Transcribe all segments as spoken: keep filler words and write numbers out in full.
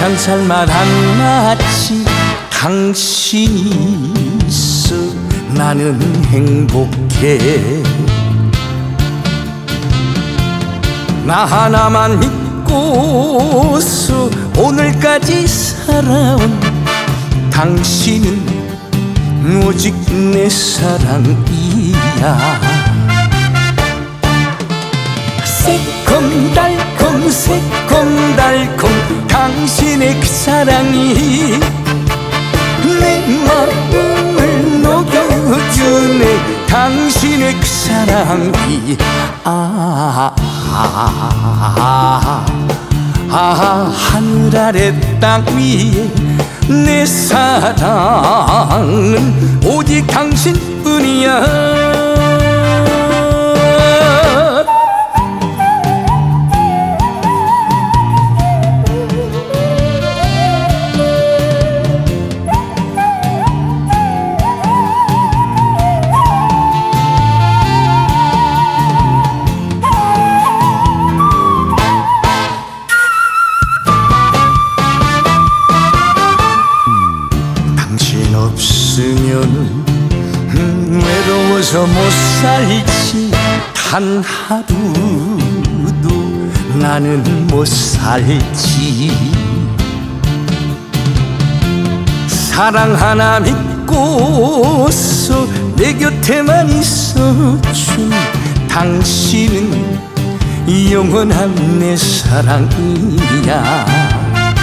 세상 살만한 마치 당신이 있어 나는 행복해. 나 하나만 믿고서 오늘까지 살아온 당신은 오직 내 사랑이야. 새콤달콤 새콤달콤 당신의 그 사랑이 내 마음을 녹여주네. 당신의 그 사랑이 아, 아, 아, 아 하늘 아래 땅 위에 내 사랑은 오직 당신뿐이야. 없으면 외로워서 못 살지. 단 하루도 나는 못 살지. 사랑 하나 믿고서 내 곁에만 있어준 당신은 영원한 내 사랑이야.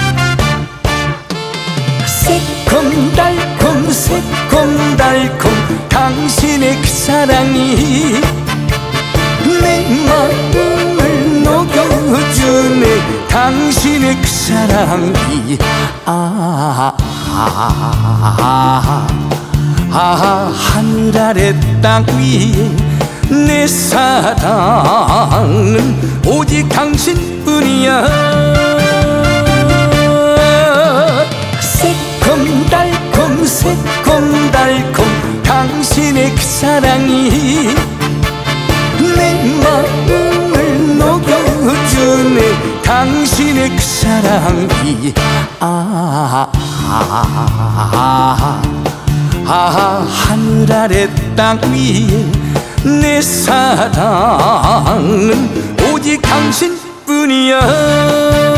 새콤달콤 새콤달콤 당신의 그 사랑이 내 마음을 녹여주네. 당신의 그 사랑이 아, 아, 아, 아 하늘 아래 땅 위에 내 사랑은 오직 당신뿐이야. 새콤달콤 새콤달콤 당신의 그 사랑이 내 마음을 녹여주네. 당신의 그 사랑이 아, 아, 아, 아 하늘 아래 땅 위에 내 사랑은 오직 당신뿐이야.